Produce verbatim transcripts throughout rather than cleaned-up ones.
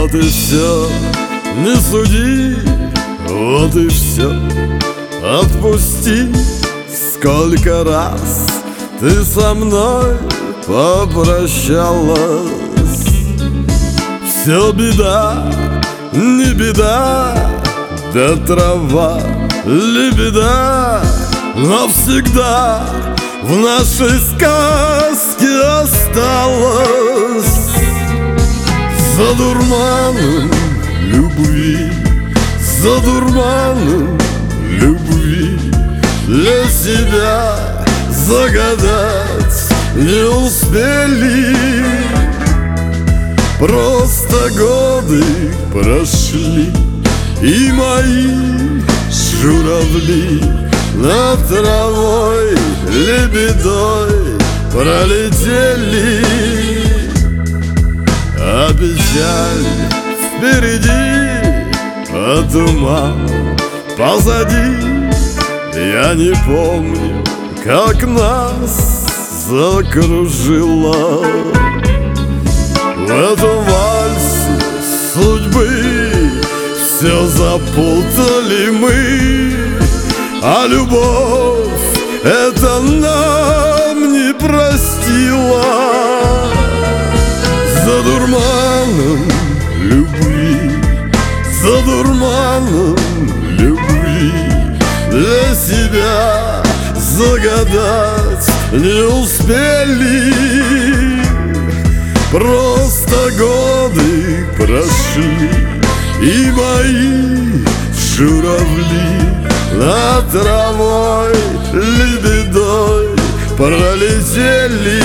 Вот и все, не суди, вот и все. Отпусти, сколько раз ты со мной попрощалась. Все беда, не беда, да трава лебеда навсегда в нашей сказке осталась. За дурманом любви, за дурманом любви для себя загадать не успели. Просто годы прошли, и мои журавли над травой лебедой пролетели. А печаль впереди, а туман позади. Я не помню, как нас закружило. В этом вальсе судьбы все запутали мы, а любовь это нам не простила. За дурманом любви, за дурманом любви для себя загадать не успели. Просто годы прошли, и мои журавли над травой лебедой пролетели.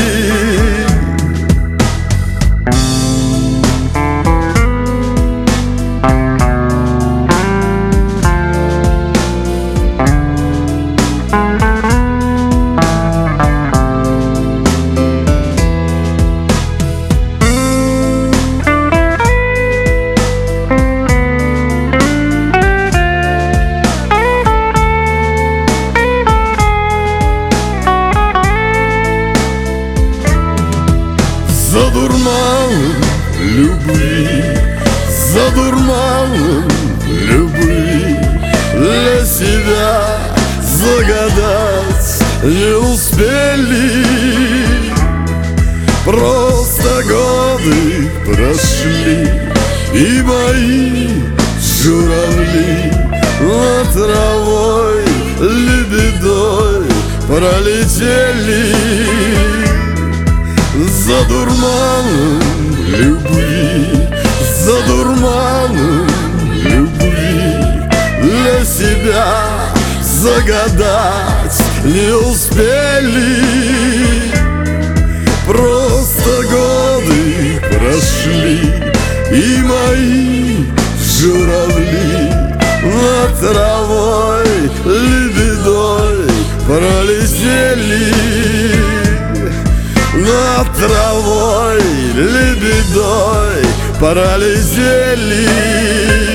За дурманом любви, за дурманом любви для себя загадать не успели. Просто годы прошли, и мои журавли над травой лебедой пролетели. За дурманом любви, за дурманом любви для себя загадать не успели. Просто годы прошли, и мои журавли над травой лебедой пролетели. Над травой лебедой пролетели.